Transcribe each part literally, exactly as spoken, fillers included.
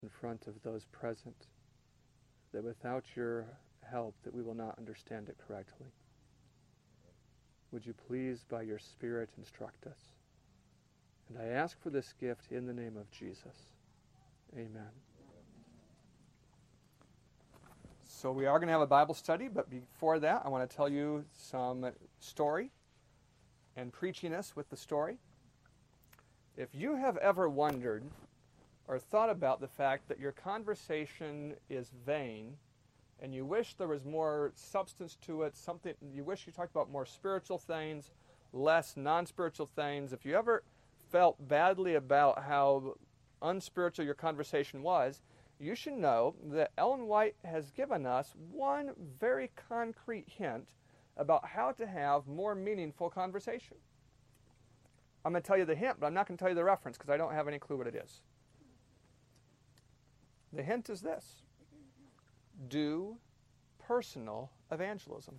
in front of those present, that without your help that we will not understand it correctly. Would you please, by your Spirit, instruct us? And I ask for this gift in the name of Jesus. Amen. So we are going to have a Bible study, but before that, I want to tell you some story and preachiness with the story. If you have ever wondered or thought about the fact that your conversation is vain and you wish there was more substance to it, something you wish you talked about more spiritual things, less non-spiritual things, if you ever felt badly about how unspiritual your conversation was, you should know that Ellen White has given us one very concrete hint about how to have more meaningful conversation. I'm going to tell you the hint, but I'm not going to tell you the reference because I don't have any clue what it is. The hint is this: do personal evangelism.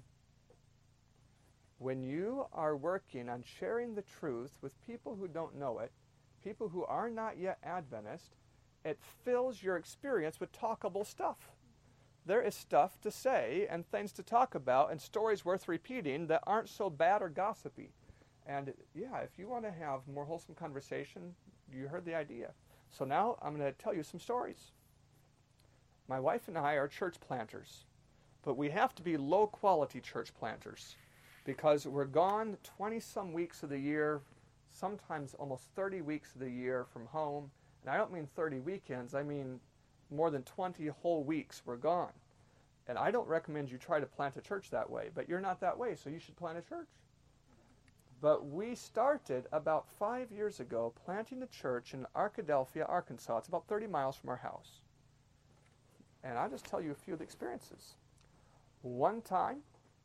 When you are working on sharing the truth with people who don't know it, people who are not yet Adventist, it fills your experience with talkable stuff. There is stuff to say and things to talk about and stories worth repeating that aren't so bad or gossipy. And yeah, if you want to have more wholesome conversation, you heard the idea. So now I'm going to tell you some stories. My wife and I are church planters, but we have to be low-quality church planters because we're gone twenty-some weeks of the year, sometimes almost thirty weeks of the year from home. And I don't mean thirty weekends, I mean more than twenty whole weeks we're gone. And I don't recommend you try to plant a church that way, but you're not that way, so you should plant a church. But we started about five years ago planting a church in Arkadelphia, Arkansas. It's about thirty miles from our house. And I'll just tell you a few of the experiences. One time,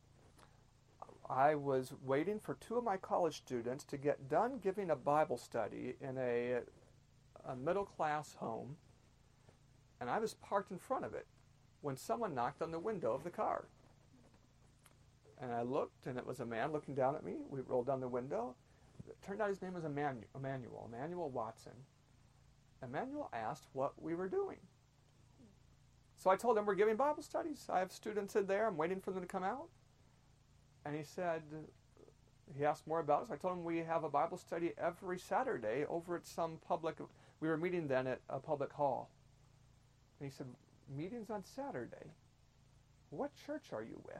I was waiting for two of my college students to get done giving a Bible study in a, a middle-class home, and I was parked in front of it when someone knocked on the window of the car. And I looked, and it was a man looking down at me. We rolled down the window. It turned out his name was Emmanuel, Emmanuel, Emmanuel Watson. Emmanuel asked what we were doing. So I told him we're giving Bible studies. I have students in there. I'm waiting for them to come out. And he said, he asked more about us. I told him we have a Bible study every Saturday over at some public, we were meeting then at a public hall. And he said, meetings on Saturday? What church are you with?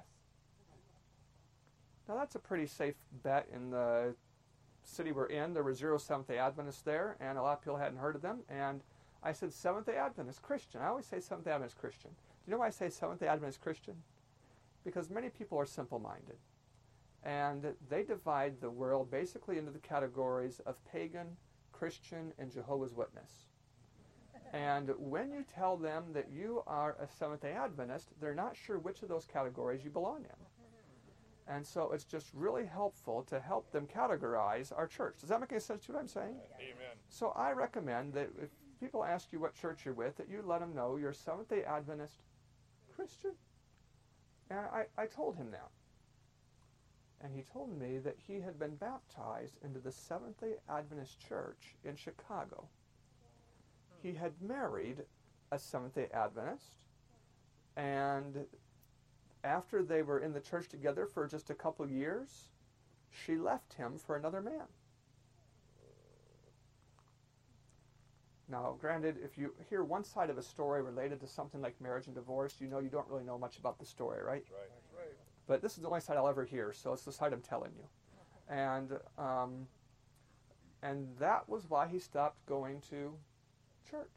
Now that's a pretty safe bet in the city we're in. There were zero Seventh-day Adventists there, and a lot of people hadn't heard of them. And I said, Seventh-day Adventist Christian. I always say Seventh-day Adventist Christian. Do you know why I say Seventh-day Adventist Christian? Because many people are simple-minded. And they divide the world basically into the categories of pagan, Christian, and Jehovah's Witness. And when you tell them that you are a Seventh-day Adventist, they're not sure which of those categories you belong in. And so it's just really helpful to help them categorize our church. Does that make any sense to what I'm saying? Amen. So I recommend that if people ask you what church you're with, that you let them know you're a Seventh-day Adventist Christian. And I, I told him that. And he told me that he had been baptized into the Seventh-day Adventist Church in Chicago. He had married a Seventh-day Adventist, and after they were in the church together for just a couple years, she left him for another man. Now, granted, if you hear one side of a story related to something like marriage and divorce, you know you don't really know much about the story, right? Right. Right. But this is the only side I'll ever hear, so it's the side I'm telling you. And um, and that was why he stopped going to church.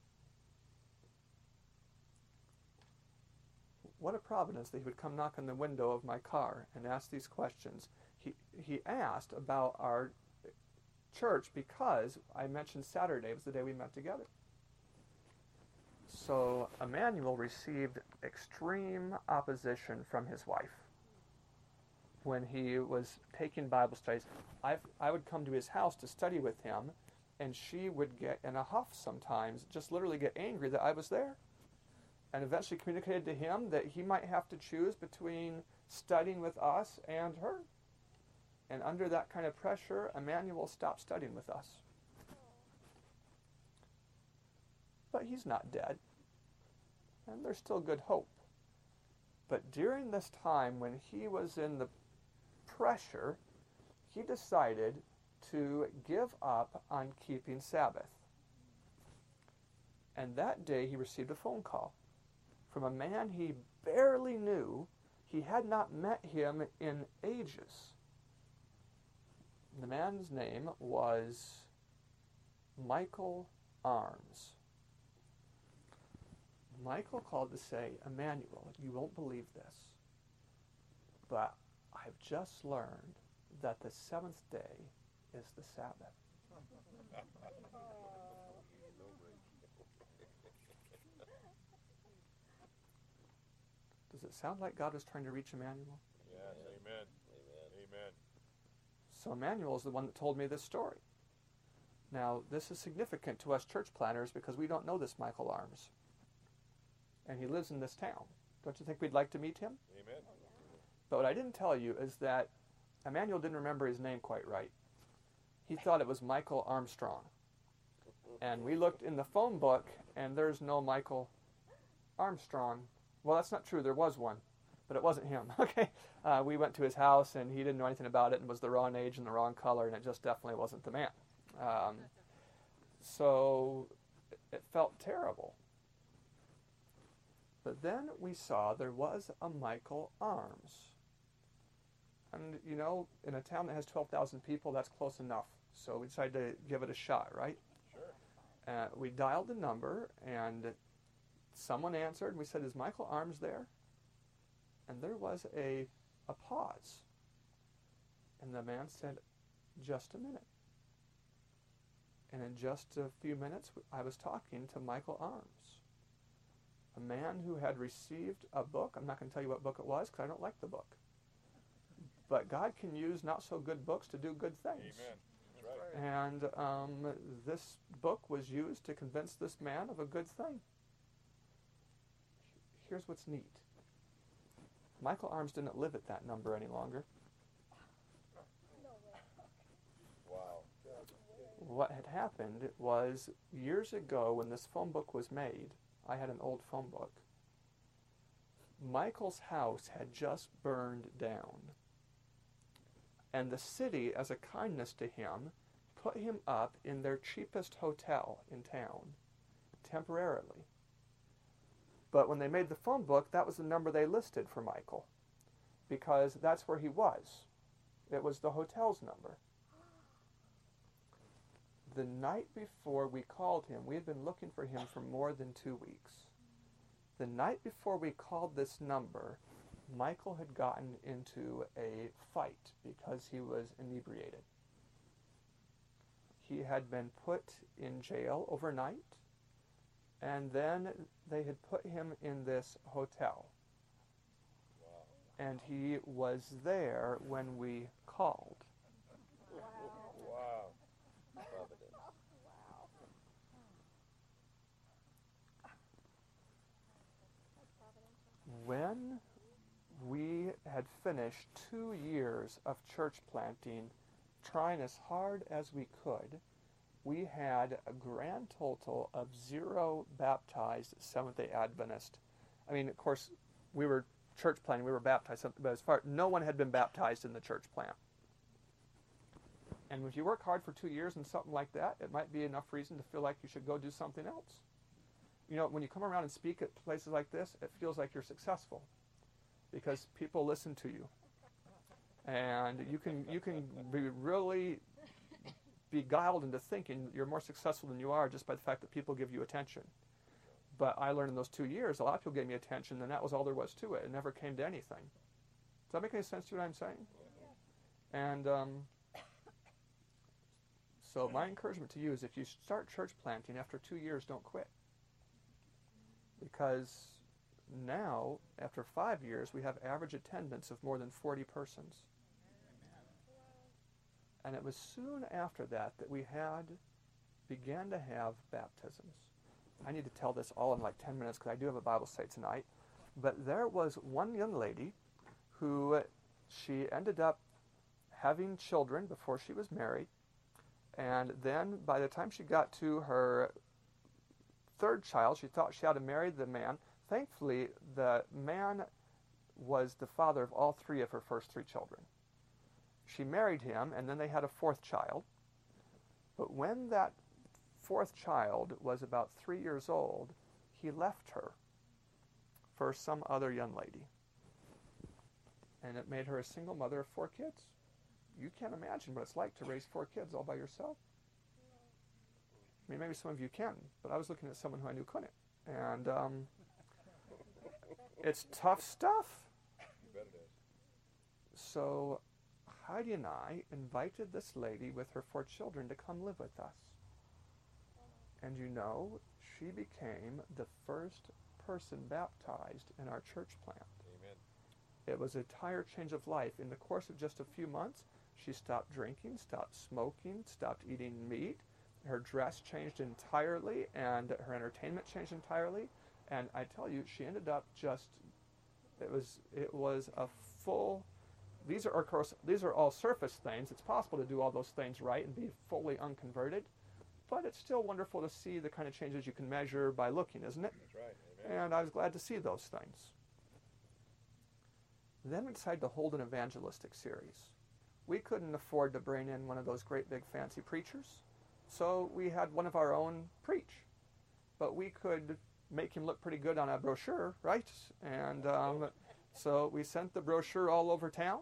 What a providence that he would come knock on the window of my car and ask these questions. He he asked about our church because I mentioned Saturday was the day we met together. So Emmanuel received extreme opposition from his wife when he was taking Bible studies. I I would come to his house to study with him, and she would get in a huff sometimes, just literally get angry that I was there. And eventually communicated to him that he might have to choose between studying with us and her. And under that kind of pressure, Emmanuel stopped studying with us. but he's not dead. And there's still good hope. But during this time when he was in the pressure, he decided to give up on keeping Sabbath. And that day he received a phone call from a man he barely knew. He had not met him in ages. The man's name was Michael Arms. Michael called to say, Emmanuel, you won't believe this, but I've just learned that the seventh day is the Sabbath. Does it sound like God was trying to reach Emmanuel? Yes, amen. Amen. Amen. So Emmanuel is the one that told me this story. Now, this is significant to us church planners because we don't know this Michael Arms. And he lives in this town. Don't you think we'd like to meet him? Amen. But what I didn't tell you is that Emmanuel didn't remember his name quite right. He thought it was Michael Armstrong. And we looked in the phone book, and there's no Michael Armstrong. Well, that's not true. There was one, but it wasn't him. Okay, uh, we went to his house, and he didn't know anything about it, and was the wrong age and the wrong color, and it just definitely wasn't the man. Um, so it felt terrible. But then we saw there was a Michael Arms. And, you know, in a town that has twelve thousand people, that's close enough. So we decided to give it a shot, right? Sure. Uh, we dialed the number, and someone answered, and we said, is Michael Arms there? And there was a, a pause. And the man said, just a minute. And in just a few minutes, I was talking to Michael Arms, a man who had received a book. I'm not going to tell you what book it was because I don't like the book. But God can use not so good books to do good things. Amen. That's right. And um, this book was used to convince this man of a good thing. Here's what's neat. Michael Arms didn't live at that number any longer. Wow. What had happened was years ago when this phone book was made, I had an old phone book. Michael's house had just burned down. And the city, as a kindness to him, put him up in their cheapest hotel in town, temporarily. But when they made the phone book, that was the number they listed for Michael, because that's where he was. It was the hotel's number. The night before we called him, we had been looking for him for more than two weeks. The night before we called this number, Michael had gotten into a fight because he was inebriated. He had been put in jail overnight, and then they had put him in this hotel. Wow. And he was there when we called. Wow. Providence. When we had finished two years of church planting, trying as hard as we could, we had a grand total of zero baptized Seventh-day Adventist. I mean, of course, we were church planting, we were baptized, but as far no one had been baptized in the church plant. And if you work hard for two years and something like that, it might be enough reason to feel like you should go do something else. You know, when you come around and speak at places like this, it feels like you're successful because people listen to you. And you can you can be really beguiled into thinking you're more successful than you are just by the fact that people give you attention. But I learned in those two years, a lot of people gave me attention, and that was all there was to it. It never came to anything. Does that make any sense to what I'm saying? And um, so my encouragement to you is if you start church planting after two years, don't quit. Because now, after five years, we have average attendance of more than forty persons. And it was soon after that that we had began to have baptisms. I need to tell this all in like ten minutes because I do have a Bible study tonight. But there was one young lady who she ended up having children before she was married. And then by the time she got to her third child, she thought she had to marry the man. Thankfully, the man was the father of all three of her first three children. She married him, and then they had a fourth child. But when that fourth child was about three years old, he left her for some other young lady. And it made her a single mother of four kids. You can't imagine what it's like to raise four kids all by yourself. I mean, maybe some of you can, but I was looking at someone who I knew couldn't. And um, it's tough stuff. You bet it is. So Heidi and I invited this lady with her four children to come live with us. And you know, she became the first person baptized in our church plant. Amen. It was an entire change of life. In the course of just a few months, she stopped drinking, stopped smoking, stopped eating meat. Her dress changed entirely, and her entertainment changed entirely. And I tell you, she ended up just, it was it was a full, these are, of course, these are all surface things. It's possible to do all those things right and be fully unconverted. But it's still wonderful to see the kind of changes you can measure by looking, isn't it? That's right. Amen. And I was glad to see those things. Then we decided to hold an evangelistic series. We couldn't afford to bring in one of those great big fancy preachers, so we had one of our own preach. But we could make him look pretty good on a brochure, right? And um, so we sent the brochure all over town.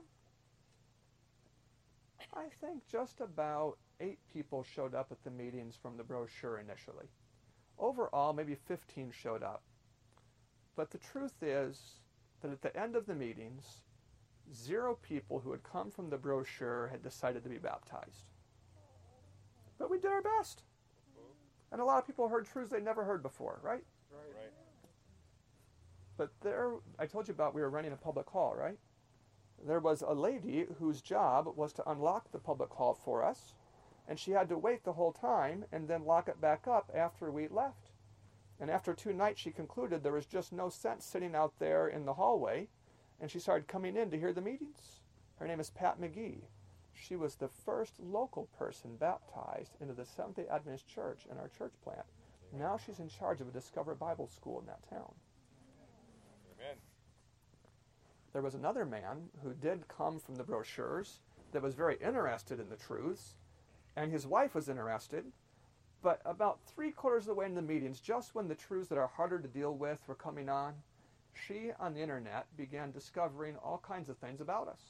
I think just about eight people showed up at the meetings from the brochure initially. Overall, maybe fifteen showed up. But the truth is that at the end of the meetings, zero people who had come from the brochure had decided to be baptized. But we did our best. And a lot of people heard truths they never heard before, right? Right. Right. But there, I told you about we were running a public hall, right? There was a lady whose job was to unlock the public hall for us, and she had to wait the whole time and then lock it back up after we left. And after two nights, she concluded there was just no sense sitting out there in the hallway, and she started coming in to hear the meetings. Her name is Pat McGee. She was the first local person baptized into the Seventh-day Adventist Church in our church plant. Now she's in charge of a Discover Bible school in that town. Amen. There was another man who did come from the brochures that was very interested in the truths, and his wife was interested. But about three quarters of the way in the meetings, just when the truths that are harder to deal with were coming on, she, on the internet, began discovering all kinds of things about us.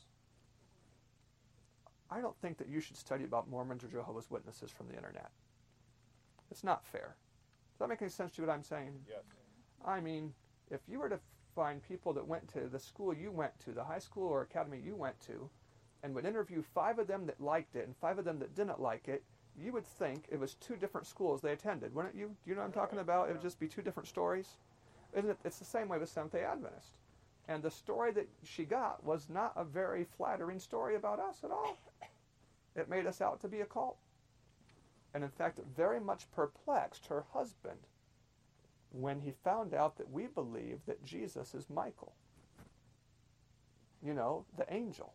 I don't think that you should study about Mormons or Jehovah's Witnesses from the internet. It's not fair. Does that make any sense to you what I'm saying? Yes. I mean, if you were to find people that went to the school you went to, the high school or academy you went to, and would interview five of them that liked it and five of them that didn't like it, you would think it was two different schools they attended, wouldn't you? Do you know what I'm talking about? It would just be two different stories. Isn't it? It's the same way with Seventh-day Adventist. And the story that she got was not a very flattering story about us at all. It made us out to be a cult. And in fact, it very much perplexed her husband when he found out that we believe that Jesus is Michael. You know, the angel.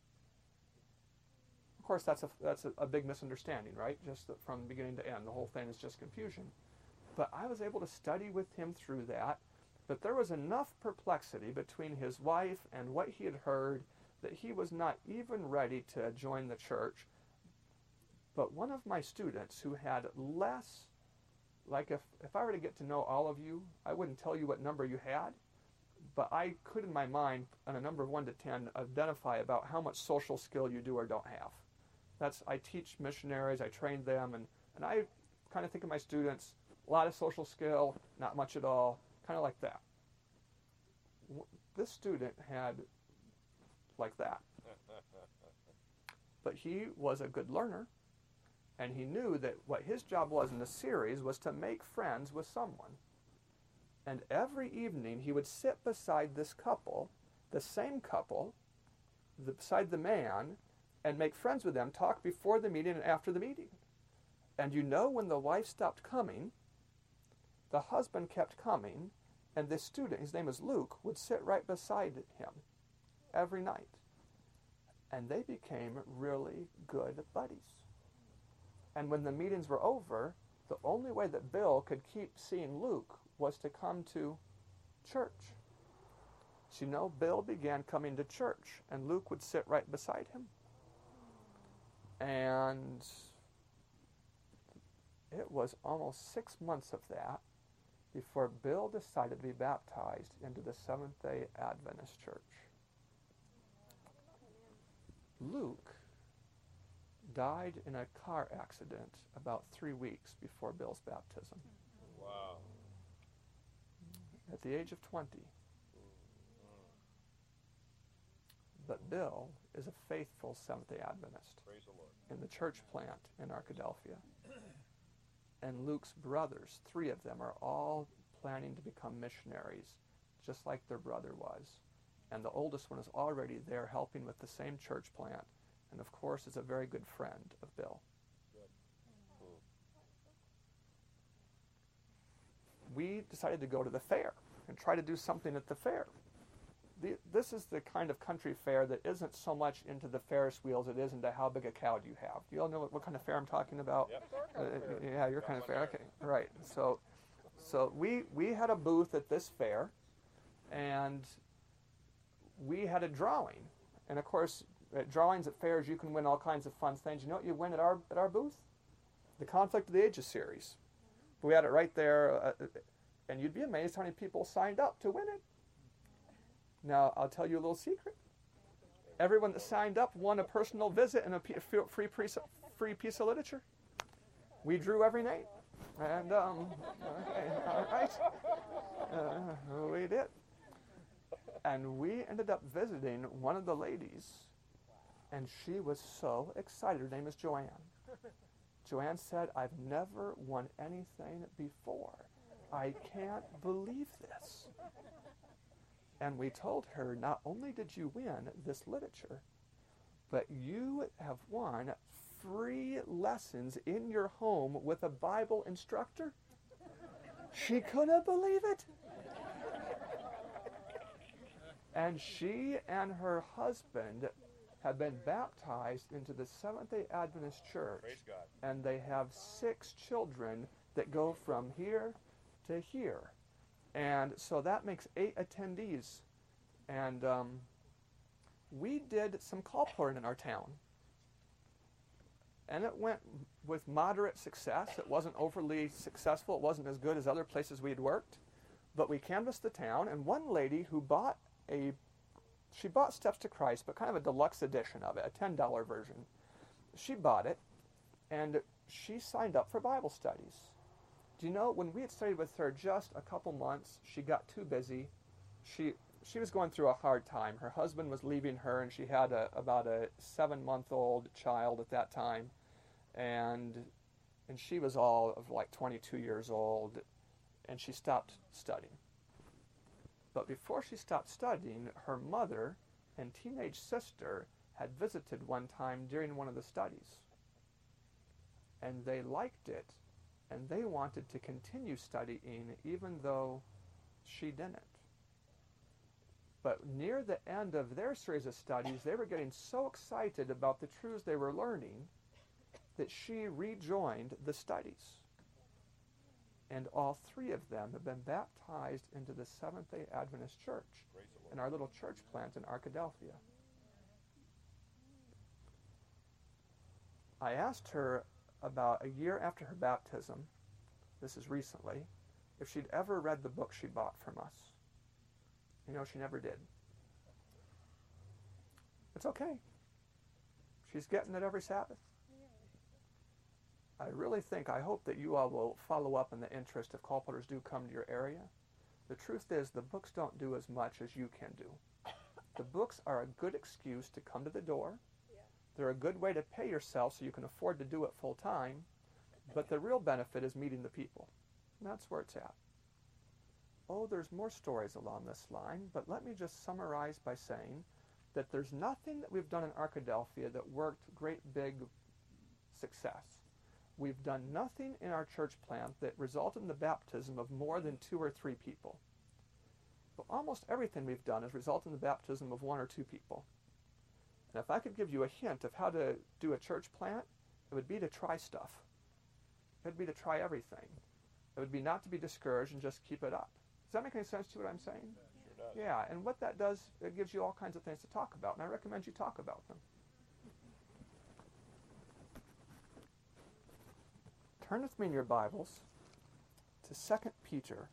Of course, that's a, that's a, a big misunderstanding, right? Just the, from beginning to end. The whole thing is just confusion. But I was able to study with him through that. But there was enough perplexity between his wife and what he had heard that he was not even ready to join the church. But one of my students who had less, like if, if I were to get to know all of you, I wouldn't tell you what number you had, but I could in my mind, on a number of one to ten, identify about how much social skill you do or don't have. That's, I teach missionaries, I train them, and, and I kind of think of my students, a lot of social skill, not much at all, kind of like that. This student had like that. But he was a good learner, and he knew that what his job was in the series was to make friends with someone. And every evening he would sit beside this couple, the same couple, the, beside the man, and make friends with them, talk before the meeting and after the meeting. And you know, when the wife stopped coming, the husband kept coming, and this student, his name is Luke, would sit right beside him every night. And they became really good buddies. And when the meetings were over, the only way that Bill could keep seeing Luke was to come to church. So you know, Bill began coming to church, and Luke would sit right beside him. And it was almost six months of that before Bill decided to be baptized into the Seventh-day Adventist Church. Luke died in a car accident about three weeks before Bill's baptism. Wow. At the age of twenty. But Bill is a faithful Seventh-day Adventist Praise the Lord. in the church plant in Arkadelphia. And Luke's brothers, three of them, are all planning to become missionaries, just like their brother was. And the oldest one is already there helping with the same church plant, and of course is a very good friend of Bill. Good. We decided to go to the fair and try to do something at the fair. The, this is the kind of country fair that isn't so much into the Ferris wheels, it is into how big a cow do you have. Do you all know what, what kind of fair I'm talking about? Yep. Uh, yeah, your kind of fair. Okay, right. So, so we we had a booth at this fair, and we had a drawing. And of course, at drawings at fairs, you can win all kinds of fun things. You know what you win at our at our booth? The Conflict of the Ages series. We had it right there, uh, and you'd be amazed how many people signed up to win it. Now, I'll tell you a little secret. Everyone that signed up won a personal visit and a free piece, free piece of literature. We drew every night. And, um, okay, all right. Uh, we did. And we ended up visiting one of the ladies, and she was so excited. Her name is Joanne. Joanne said, I've never won anything before. I can't believe this. And we told her, not only did you win this literature, but you have won free lessons in your home with a Bible instructor. She couldn't believe it. And she and her husband have been baptized into the Seventh-day Adventist Church. Praise God. And they have six children that go from here to here. And so that makes eight attendees. And um, we did some call pouring in our town. And it went with moderate success. It wasn't overly successful. It wasn't as good as other places we had worked. But we canvassed the town, and one lady who bought a, she bought Steps to Christ, but kind of a deluxe edition of it, a ten dollar version. She bought it, and she signed up for Bible studies. Do you know, when we had studied with her just a couple months, she got too busy. She she was going through a hard time. Her husband was leaving her, and she had a, about a seven-month-old child at that time. And and she was all of like twenty-two years old, and she stopped studying. But before she stopped studying, her mother and teenage sister had visited one time during one of the studies. And they liked it. And they wanted to continue studying even though she didn't. But near the end of their series of studies, they were getting so excited about the truths they were learning that she rejoined the studies. And all three of them have been baptized into the Seventh-day Adventist Church in our little church plant in Arkadelphia. I asked her about a year after her baptism, this is recently, if she'd ever read the book she bought from us. You know, she never did. It's okay. She's getting it every Sabbath. I really think, I hope that you all will follow up in the interest if call porters do come to your area. The truth is, the books don't do as much as you can do. The books are a good excuse to come to the door. They're a good way to pay yourself so you can afford to do it full time, but the real benefit is meeting the people. And that's where it's at. Oh, there's more stories along this line, but let me just summarize by saying that there's nothing that we've done in Arkadelphia that worked great big success. We've done nothing in our church plant that resulted in the baptism of more than two or three people. But almost everything we've done has resulted in the baptism of one or two people. And if I could give you a hint of how to do a church plant, it would be to try stuff. It'd be to try everything. It would be not to be discouraged and just keep it up. Does that make any sense to what I'm saying? Sure does. Yeah, and what that does, it gives you all kinds of things to talk about, and I recommend you talk about them. Turn with me in your Bibles to Second Peter.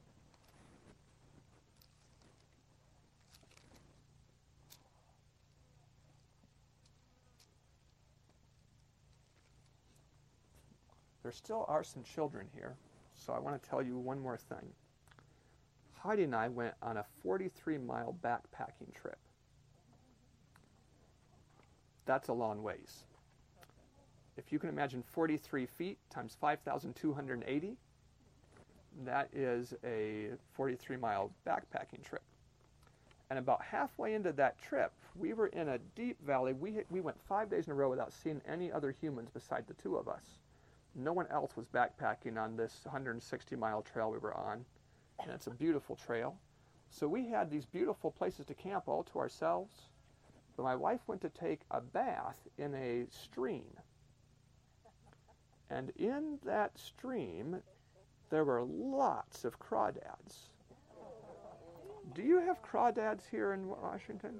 There still are some children here, so I want to tell you one more thing. Heidi and I went on a forty-three mile backpacking trip. That's a long ways. If you can imagine forty-three feet times five thousand two hundred eighty, that is a forty-three mile backpacking trip. And about halfway into that trip, we were in a deep valley. We, we went five days in a row without seeing any other humans beside the two of us. No one else was backpacking on this one hundred sixty mile trail we were on, and it's a beautiful trail. So we had these beautiful places to camp all to ourselves, but my wife went to take a bath in a stream. And in that stream, there were lots of crawdads. Do you have crawdads here in Washington?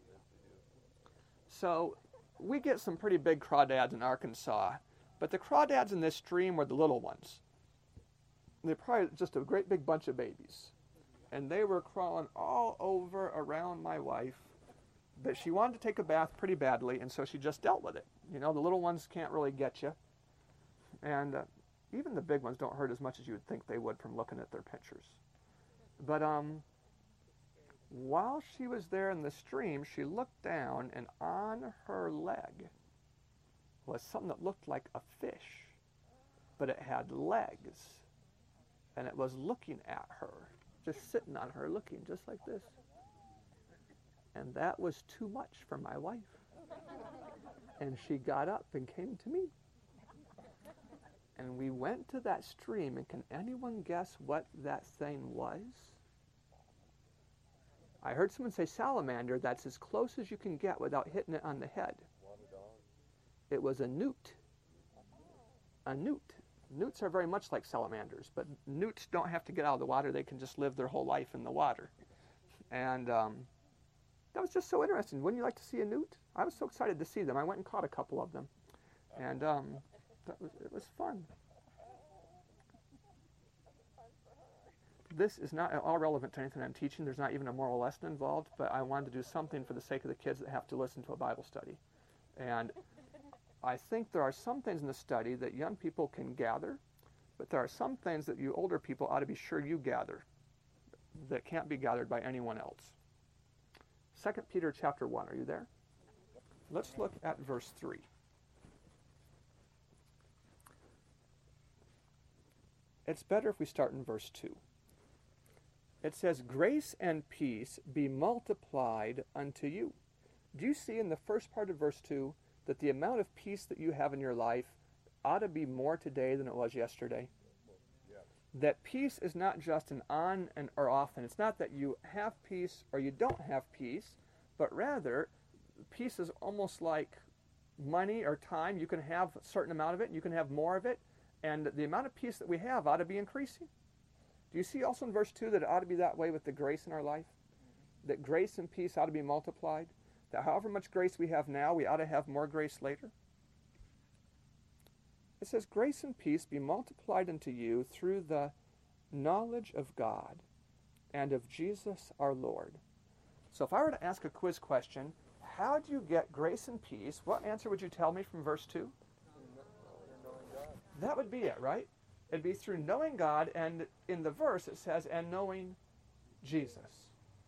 So we get some pretty big crawdads in Arkansas. But the crawdads in this stream were the little ones. They're probably just a great big bunch of babies. And they were crawling all over around my wife. But she wanted to take a bath pretty badly, and so she just dealt with it. You know, the little ones can't really get you. And uh, even the big ones don't hurt as much as you would think they would from looking at their pictures. But um, while she was there in the stream, she looked down, and on her leg was something that looked like a fish, but it had legs, and it was looking at her, just sitting on her, looking just like this. And that was too much for my wife. And she got up and came to me. And we went to that stream, and can anyone guess what that thing was? I heard someone say salamander. That's as close as you can get without hitting it on the head. It was a newt. A newt. Newts are very much like salamanders, but newts don't have to get out of the water. They can just live their whole life in the water. And um, that was just so interesting. Wouldn't you like to see a newt? I was so excited to see them. I went and caught a couple of them. And um, that was, it was fun. This is not at all relevant to anything I'm teaching. There's not even a moral lesson involved, but I wanted to do something for the sake of the kids that have to listen to a Bible study. And I think there are some things in the study that young people can gather, but there are some things that you older people ought to be sure you gather that can't be gathered by anyone else. Second Peter chapter one, are you there? Let's look at verse three. It's better if we start in verse two. It says, grace and peace be multiplied unto you. Do you see in the first part of verse two that the amount of peace that you have in your life ought to be more today than it was yesterday? Yeah. That peace is not just an on and or off, and it's not that you have peace or you don't have peace, but rather peace is almost like money or time. You can have a certain amount of it, and you can have more of it, and the amount of peace that we have ought to be increasing. Do you see also in verse two that it ought to be that way with the grace in our life? That grace and peace ought to be multiplied? That however much grace we have now, we ought to have more grace later? It says, grace and peace be multiplied unto you through the knowledge of God and of Jesus our Lord. So if I were to ask a quiz question, how do you get grace and peace? What answer would you tell me from verse two? That would be it, right? It'd be through knowing God, and in the verse it says, and knowing Jesus.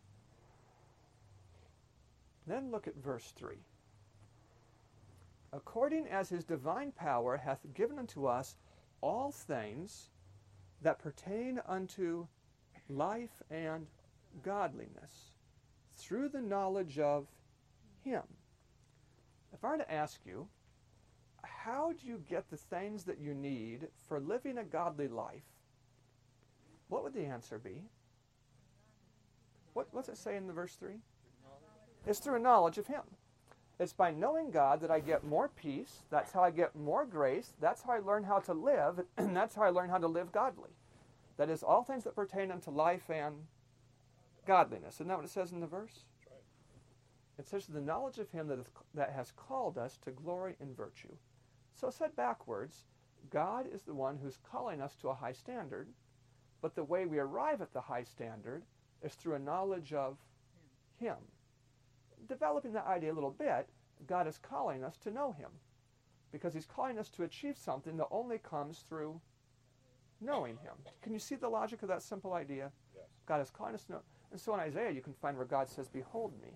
Then look at verse three. According as his divine power hath given unto us all things that pertain unto life and godliness, through the knowledge of him. If I were to ask you, how do you get the things that you need for living a godly life? What would the answer be? What, what's it say in the verse three? It's through a knowledge of him. It's by knowing God that I get more peace. That's how I get more grace. That's how I learn how to live, and that's how I learn how to live godly. That is, all things that pertain unto life and godliness. Isn't that what it says in the verse? That's right. It says, the knowledge of him that, is, that has called us to glory and virtue. So said backwards, God is the one who's calling us to a high standard, but the way we arrive at the high standard is through a knowledge of him. Developing that idea a little bit, God is calling us to know him, because he's calling us to achieve something that only comes through knowing him. Can you see the logic of that simple idea? Yes. God is calling us to know. And so in Isaiah you can find where God says, behold me.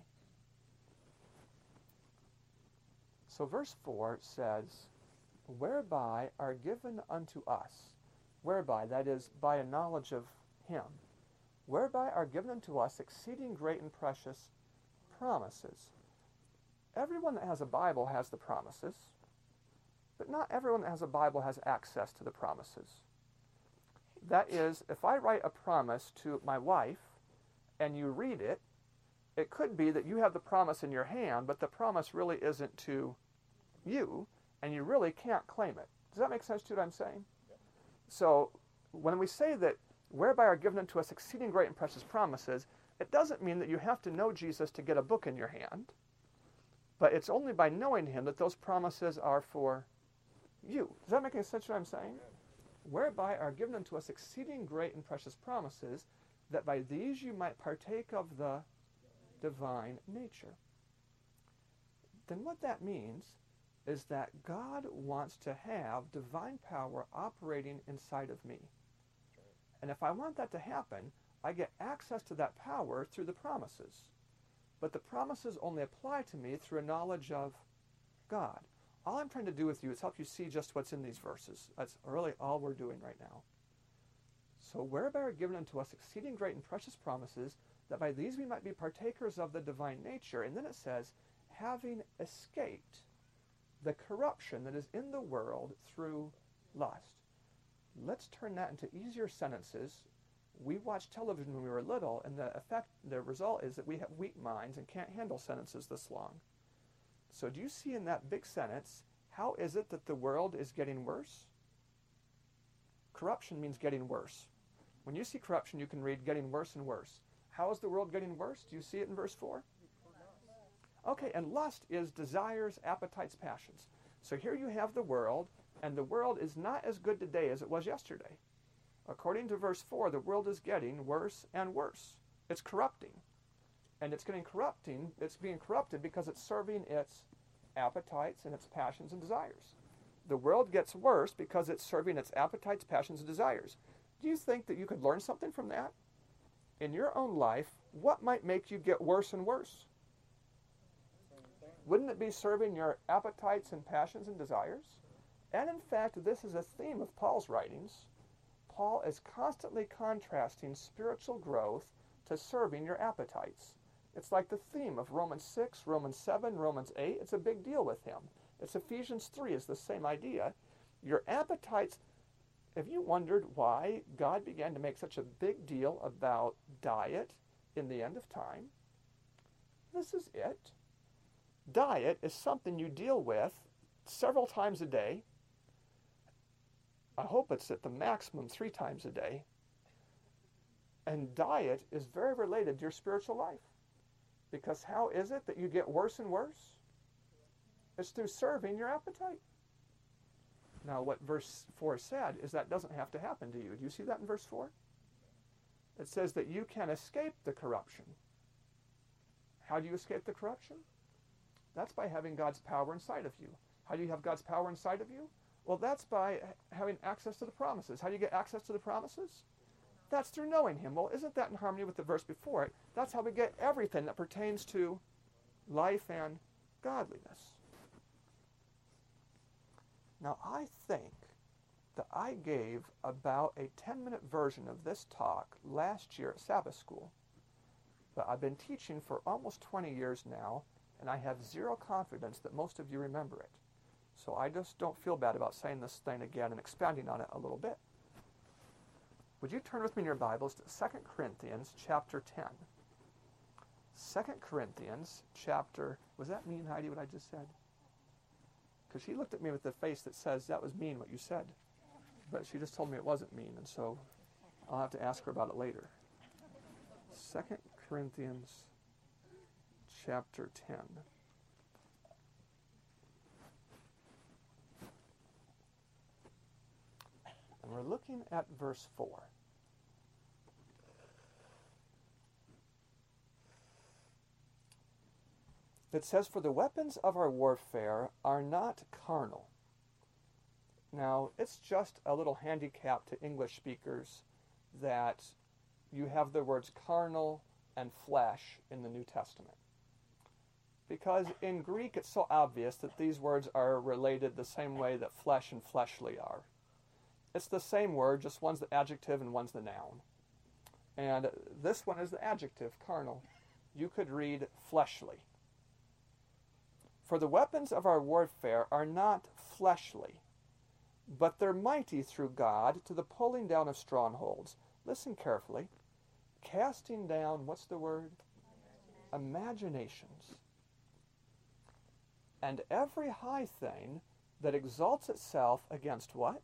So verse four says, whereby are given unto us, whereby, that is, by a knowledge of him, whereby are given unto us exceeding great and precious promises. Everyone that has a Bible has the promises, but not everyone that has a Bible has access to the promises. That is, if I write a promise to my wife and you read it, it could be that you have the promise in your hand, but the promise really isn't to you, and you really can't claim it. Does that make sense to what I'm saying? Yeah. So when we say that whereby are given unto us exceeding great and precious promises, it doesn't mean that you have to know Jesus to get a book in your hand, but it's only by knowing him that those promises are for you. Does that make any sense to what I'm saying? Yeah. Whereby are given unto us exceeding great and precious promises, that by these you might partake of the divine nature. Then what that means is that God wants to have divine power operating inside of me. And if I want that to happen, I get access to that power through the promises. But the promises only apply to me through a knowledge of God. All I'm trying to do with you is help you see just what's in these verses. That's really all we're doing right now. So whereby are given unto us exceeding great and precious promises, that by these we might be partakers of the divine nature. And then it says, having escaped the corruption that is in the world through lust. Let's turn that into easier sentences. We watched television when we were little, and the effect, the result is that we have weak minds and can't handle sentences this long. So do you see in that big sentence, how is it that the world is getting worse? Corruption means getting worse. When you see corruption, you can read getting worse and worse. How is the world getting worse? Do you see it in verse four? Okay, and lust is desires, appetites, passions. So here you have the world, and the world is not as good today as it was yesterday. According to verse four, the world is getting worse and worse. It's corrupting. And it's getting corrupting, it's being corrupted because it's serving its appetites and its passions and desires. The world gets worse because it's serving its appetites, passions, and desires. Do you think that you could learn something from that? In your own life, what might make you get worse and worse? Wouldn't it be serving your appetites and passions and desires? And in fact, this is a theme of Paul's writings. Paul is constantly contrasting spiritual growth to serving your appetites. It's like the theme of Romans six, Romans seven, Romans eight. It's a big deal with him. It's Ephesians three is the same idea. Your appetites, have you wondered why God began to make such a big deal about diet in the end of time? This is it. Diet is something you deal with several times a day. I hope it's at the maximum three times a day. And diet is very related to your spiritual life. Because how is it that you get worse and worse? It's through serving your appetite. Now what verse four said is that doesn't have to happen to you. Do you see that in verse four? It says that you can escape the corruption. How do you escape the corruption? That's by having God's power inside of you. How do you have God's power inside of you? Well, that's by having access to the promises. How do you get access to the promises? That's through knowing him. Well, isn't that in harmony with the verse before it? That's how we get everything that pertains to life and godliness. Now, I think that I gave about a ten-minute version of this talk last year at Sabbath School. But I've been teaching for almost twenty years now, and I have zero confidence that most of you remember it. So I just don't feel bad about saying this thing again and expanding on it a little bit. Would you turn with me in your Bibles to Second Corinthians chapter ten? Second Corinthians chapter, was that mean, Heidi, what I just said? Because she looked at me with the face that says, that was mean what you said. But she just told me it wasn't mean, and so I'll have to ask her about it later. Second Corinthians chapter ten. And we're looking at verse four. It says, "For the weapons of our warfare are not carnal." Now, it's just a little handicap to English speakers that you have the words carnal and flesh in the New Testament. Because in Greek, it's so obvious that these words are related the same way that flesh and fleshly are. It's the same word, just one's the adjective and one's the noun. And this one is the adjective, carnal. You could read fleshly. "For the weapons of our warfare are not fleshly, but they're mighty through God to the pulling down of strongholds." Listen carefully. Casting down, what's the word? Imaginations. "And every high thing that exalts itself against" what?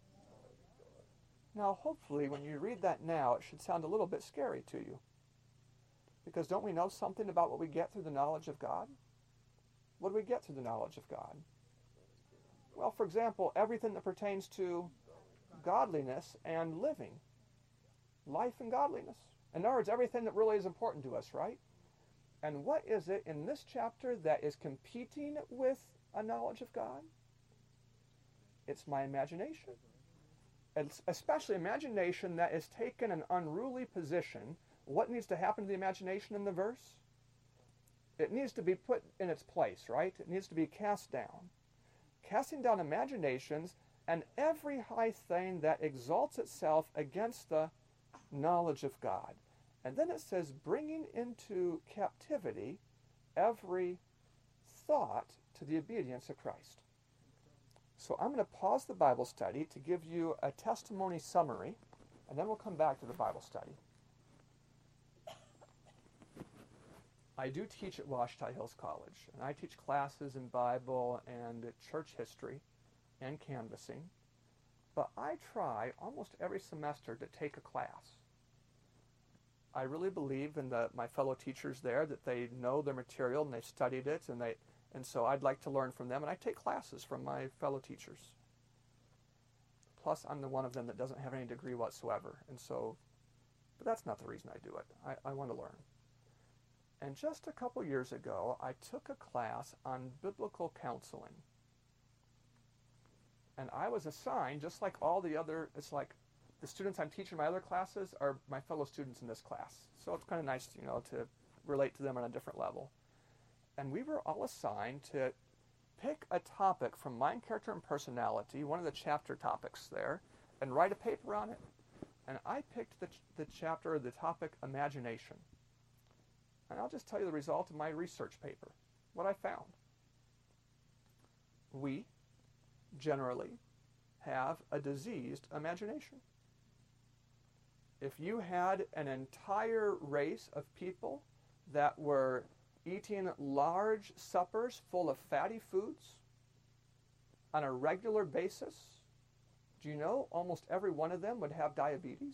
Now, hopefully, when you read that now, it should sound a little bit scary to you. Because don't we know something about what we get through the knowledge of God? What do we get through the knowledge of God? Well, for example, everything that pertains to godliness and living. Life and godliness. In other words, everything that really is important to us, right? And what is it in this chapter that is competing with a knowledge of God? It's my imagination. It's especially imagination that has taken an unruly position. What needs to happen to the imagination in the verse? It needs to be put in its place, right? It needs to be cast down. Casting down imaginations and every high thing that exalts itself against the knowledge of God. And then it says, bringing into captivity every thought to the obedience of Christ. So I'm going to pause the Bible study to give you a testimony summary, and then we'll come back to the Bible study. I do teach at Ouachita Hills College, and I teach classes in Bible and church history and canvassing, but I try almost every semester to take a class. I really believe in the, my fellow teachers there, that they know their material and they've studied it, and they and so I'd like to learn from them, and I take classes from my fellow teachers. Plus, I'm the one of them that doesn't have any degree whatsoever, and so, but that's not the reason I do it. I, I want to learn. And just a couple years ago, I took a class on biblical counseling. And I was assigned, just like all the other, it's like the students I'm teaching my other classes are my fellow students in this class. So it's kind of nice, you know, to relate to them on a different level. And we were all assigned to pick a topic from Mind, Character, and Personality, one of the chapter topics there, and write a paper on it. And I picked the, ch- the chapter, the topic, imagination. And I'll just tell you the result of my research paper, what I found. We generally have a diseased imagination. If you had an entire race of people that were eating large suppers full of fatty foods on a regular basis, do you know almost every one of them would have diabetes?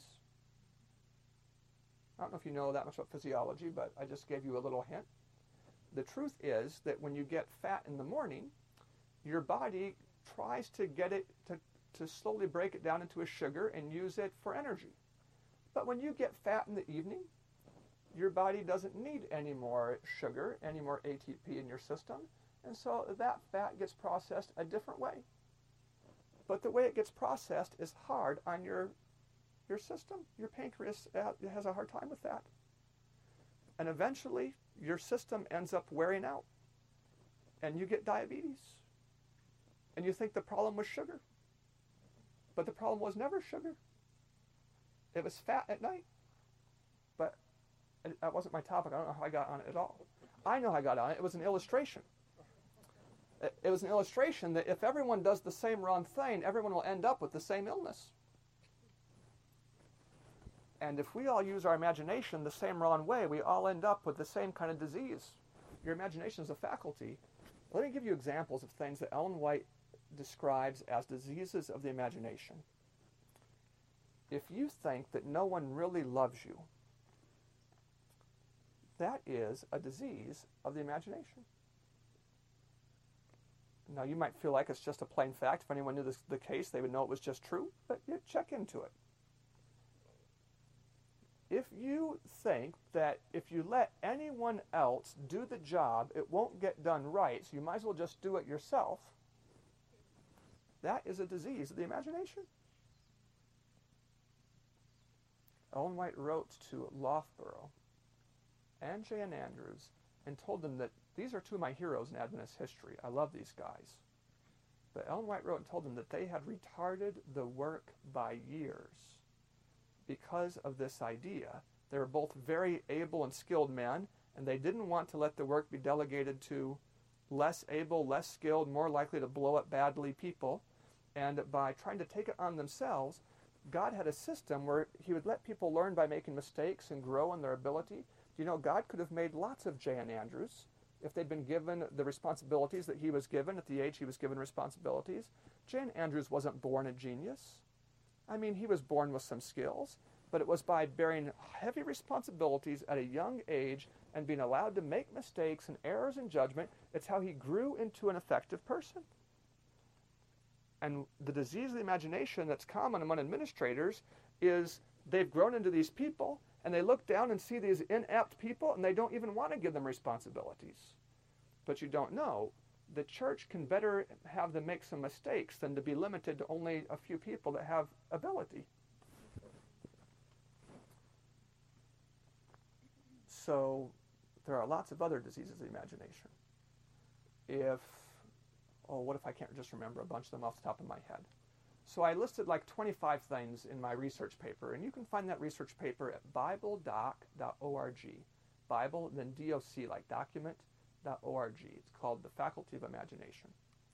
I don't know if you know that much about physiology, but I just gave you a little hint. The truth is that when you get fat in the morning, your body tries to get it to, to slowly break it down into a sugar and use it for energy. But when you get fat in the evening, your body doesn't need any more sugar, any more A T P in your system, and so that fat gets processed a different way. But the way it gets processed is hard on your your system. Your pancreas has a hard time with that. And eventually, your system ends up wearing out, and you get diabetes. And you think the problem was sugar. But the problem was never sugar. It was fat at night. But it, that wasn't my topic. I don't know how I got on it at all. I know how I got on it. It was an illustration. It, it was an illustration that if everyone does the same wrong thing, everyone will end up with the same illness. And if we all use our imagination the same wrong way, we all end up with the same kind of disease. Your imagination is a faculty. Let me give you examples of things that Ellen White describes as diseases of the imagination. If you think that no one really loves you, that is a disease of the imagination. Now, you might feel like it's just a plain fact. If anyone knew this, the case, they would know it was just true, but you check into it. If you think that if you let anyone else do the job, it won't get done right, so you might as well just do it yourself, that is a disease of the imagination. Ellen White wrote to Loughborough and J N Andrews and told them that these are two of my heroes in Adventist history. I love these guys. But Ellen White wrote and told them that they had retarded the work by years because of this idea. They were both very able and skilled men, and they didn't want to let the work be delegated to less able, less skilled, more likely to blow up badly people. And by trying to take it on themselves, God had a system where he would let people learn by making mistakes and grow in their ability. You know, God could have made lots of J N Andrews if they'd been given the responsibilities that he was given at the age he was given responsibilities. J N Andrews wasn't born a genius. I mean, he was born with some skills, but it was by bearing heavy responsibilities at a young age and being allowed to make mistakes and errors in judgment. It's how he grew into an effective person. And the disease of the imagination that's common among administrators is they've grown into these people, and they look down and see these inept people, and they don't even want to give them responsibilities. But you don't know. The church can better have them make some mistakes than to be limited to only a few people that have ability. So there are lots of other diseases of the imagination. If, oh, what if I can't just remember a bunch of them off the top of my head? So I listed like twenty-five things in my research paper, and you can find that research paper at bible doc dot org. Bible, then D O C, like document dot org. It's called The Faculty of Imagination.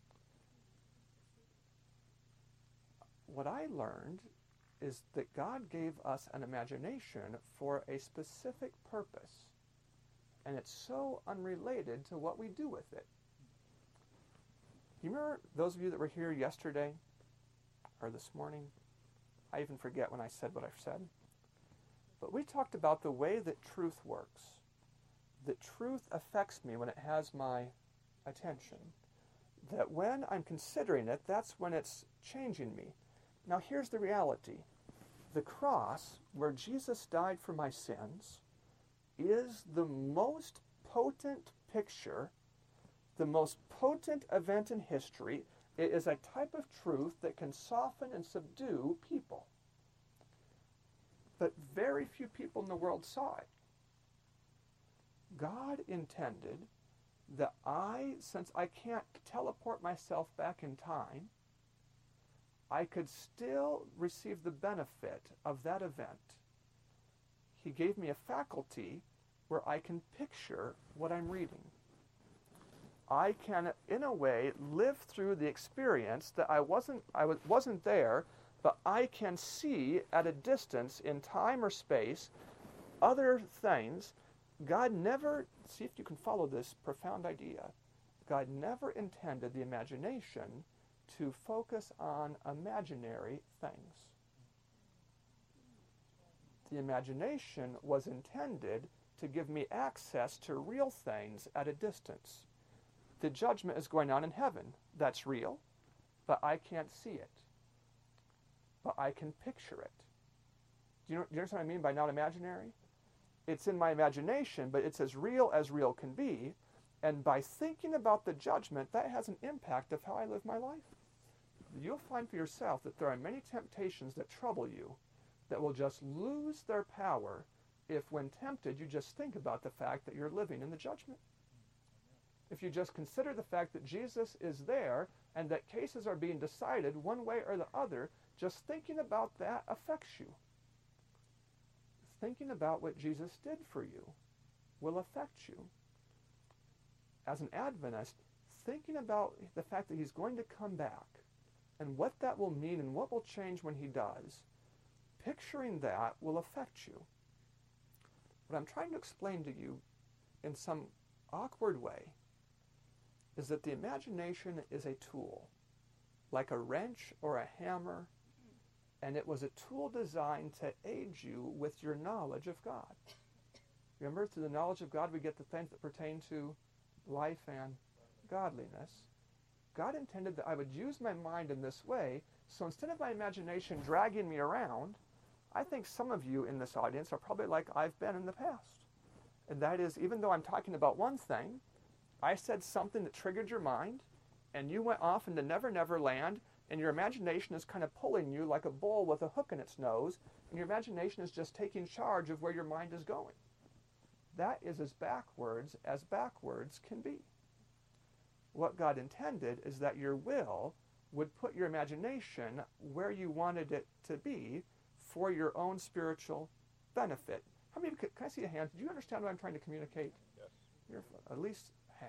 What I learned is that God gave us an imagination for a specific purpose, and it's so unrelated to what we do with it. You remember those of you that were here yesterday or this morning? I even forget when I said what I've said. But we talked about the way that truth works. That truth affects me when it has my attention. That when I'm considering it, that's when it's changing me. Now here's the reality. The cross, where Jesus died for my sins, is the most potent picture, the most potent event in history. It is a type of truth that can soften and subdue people. But very few people in the world saw it. God intended that I, since I can't teleport myself back in time, I could still receive the benefit of that event. He gave me a faculty where I can picture what I'm reading. I can, in a way, live through the experience that I wasn't, I wasn't there, but I can see at a distance in time or space other things. God never, see if you can follow this profound idea, God never intended the imagination to focus on imaginary things. The imagination was intended to give me access to real things at a distance. The judgment is going on in heaven. That's real, but I can't see it. But I can picture it. Do you know, do you understand what I mean by not imaginary? It's in my imagination, but it's as real as real can be. And by thinking about the judgment, that has an impact of how I live my life. You'll find for yourself that there are many temptations that trouble you that will just lose their power if, when tempted, you just think about the fact that you're living in the judgment. If you just consider the fact that Jesus is there and that cases are being decided one way or the other, just thinking about that affects you. Thinking about what Jesus did for you will affect you. As an Adventist, thinking about the fact that he's going to come back and what that will mean and what will change when he does picturing that will affect you. What I'm trying to explain to you in some awkward way is that the imagination is a tool, like a wrench or a hammer, and it was a tool designed to aid you with your knowledge of God. Remember, through the knowledge of God, we get the things that pertain to life and godliness. God intended that I would use my mind in this way, so instead of my imagination dragging me around, I think some of you in this audience are probably like I've been in the past. And that is, even though I'm talking about one thing, I said something that triggered your mind, and you went off into Never Never Land, and your imagination is kind of pulling you like a bull with a hook in its nose, and your imagination is just taking charge of where your mind is going. That is as backwards as backwards can be. What God intended is that your will would put your imagination where you wanted it to be for your own spiritual benefit. How many, can I see a hand? Do you understand what I'm trying to communicate? Yes. You're at least half.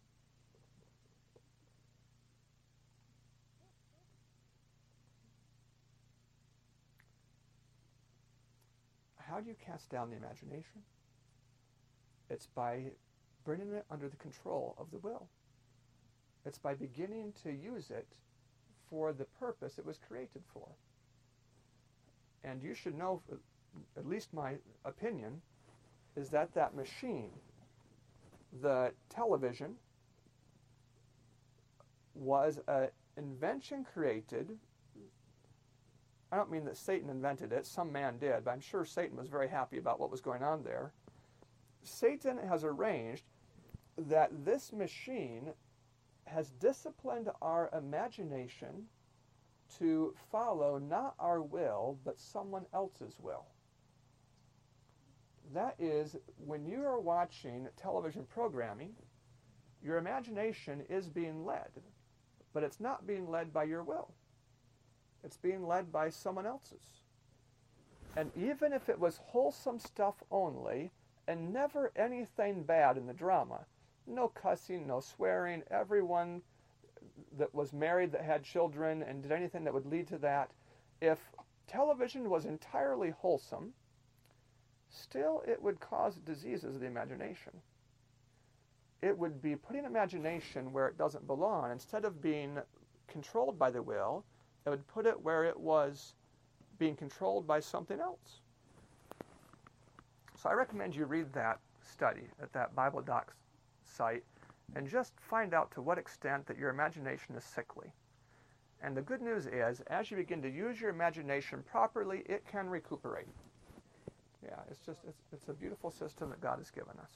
How do you cast down the imagination? It's by bringing it under the control of the will. It's by beginning to use it for the purpose it was created for. And you should know, at least my opinion, is that that machine, the television, was an invention created. I don't mean that Satan invented it. Some man did, but I'm sure Satan was very happy about what was going on there. Satan has arranged that this machine has disciplined our imagination to follow not our will, but someone else's will. That is, when you are watching television programming, your imagination is being led, but it's not being led by your will. It's being led by someone else's. And even if it was wholesome stuff only, and never anything bad in the drama, no cussing, no swearing, everyone that was married that had children and did anything that would lead to that, if television was entirely wholesome, still it would cause diseases of the imagination. It would be putting imagination where it doesn't belong. Instead of being controlled by the will, it would put it where it was being controlled by something else. So I recommend you read that study at that Bible Docs site and just find out to what extent that your imagination is sickly. And the good news is, as you begin to use your imagination properly, it can recuperate. Yeah, it's just, it's, it's a beautiful system that God has given us.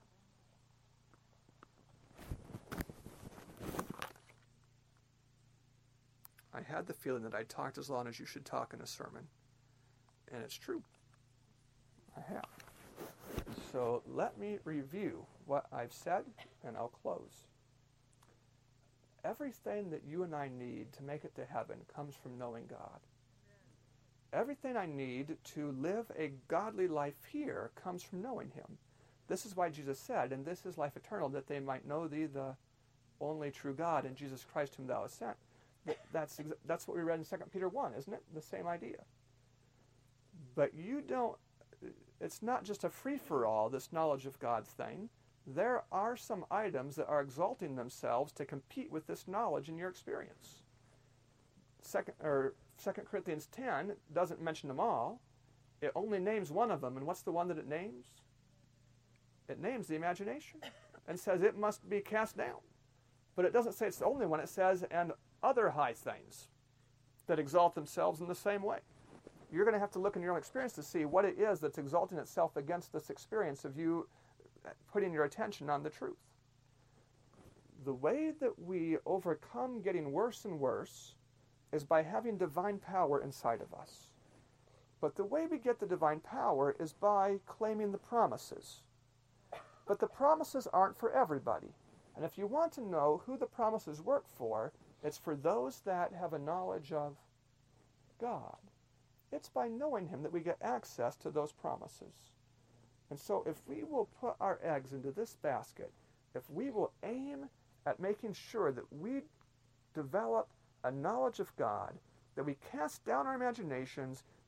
I had the feeling that I talked as long as you should talk in a sermon. And it's true. I have. So let me review what I've said, and I'll close. Everything that you and I need to make it to heaven comes from knowing God. Everything I need to live a godly life here comes from knowing Him. This is why Jesus said, and this is life eternal, that they might know Thee, the only true God, and Jesus Christ whom Thou hast sent. That's, that's what we read in Second Peter one, isn't it? The same idea. But you don't, it's not just a free-for-all, this knowledge of God thing. There are some items that are exalting themselves to compete with this knowledge in your experience. Second, or Second Corinthians ten doesn't mention them all. It only names one of them, and what's the one that it names? It names the imagination and says it must be cast down. But it doesn't say it's the only one. It says, and other high things that exalt themselves in the same way. You're going to have to look in your own experience to see what it is that's exalting itself against this experience of you putting your attention on the truth. The way that we overcome getting worse and worse is by having divine power inside of us. But the way we get the divine power is by claiming the promises. But the promises aren't for everybody. And if you want to know who the promises work for, it's for those that have a knowledge of God. It's by knowing Him that we get access to those promises. And so if we will put our eggs into this basket, if we will aim at making sure that we develop a knowledge of God, that we cast down our imaginations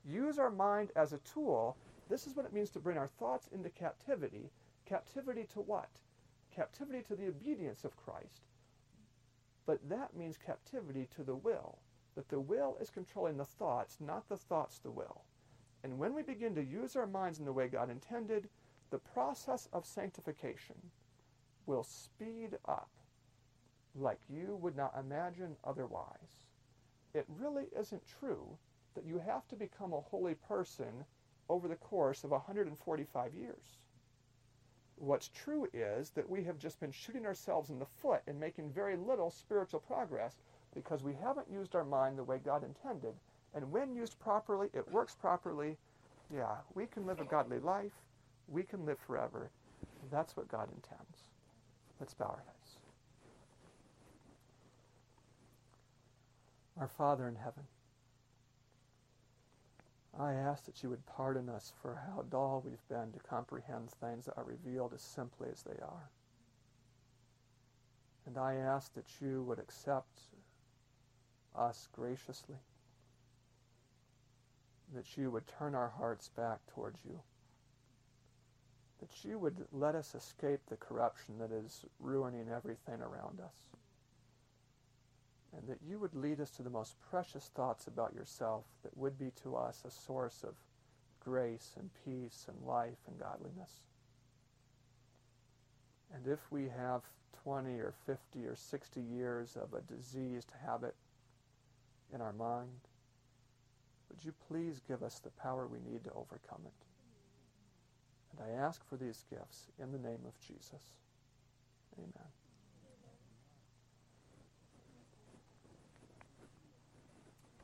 use our mind as a tool. This is what it means to bring our thoughts into captivity. Captivity to what? Captivity to the obedience of Christ. But that means captivity to the will. That the will is controlling the thoughts, not the thoughts the will. And when we begin to use our minds in the way God intended, the process of sanctification will speed up like you would not imagine otherwise. It really isn't true that you have to become a holy person over the course of one hundred forty-five years. What's true is that we have just been shooting ourselves in the foot and making very little spiritual progress because we haven't used our mind the way God intended. And when used properly, it works properly. Yeah, we can live a godly life. We can live forever. That's what God intends. Let's bow our heads. Our Father in heaven, I ask that you would pardon us for how dull we've been to comprehend things that are revealed as simply as they are. And I ask that you would accept us graciously, that you would turn our hearts back towards you, that you would let us escape the corruption that is ruining everything around us, and that you would lead us to the most precious thoughts about yourself that would be to us a source of grace and peace and life and godliness. And if we have twenty or fifty or sixty years of a diseased habit in our mind, would you please give us the power we need to overcome it? And I ask for these gifts in the name of Jesus. Amen.